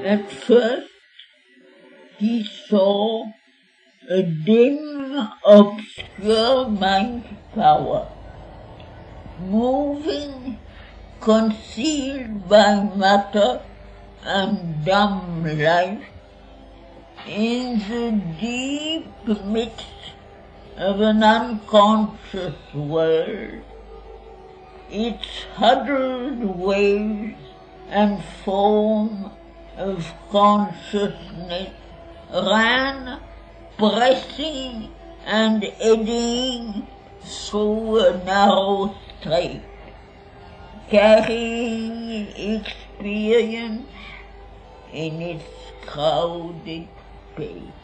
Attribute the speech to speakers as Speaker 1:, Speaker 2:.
Speaker 1: At first he saw a dim, obscure mind power, moving, concealed by matter and dumb life, in the deep midst of an unconscious world. Its huddled waves and foam of consciousness ran pressing and eddying through a narrow strait, carrying experience in its crowded space.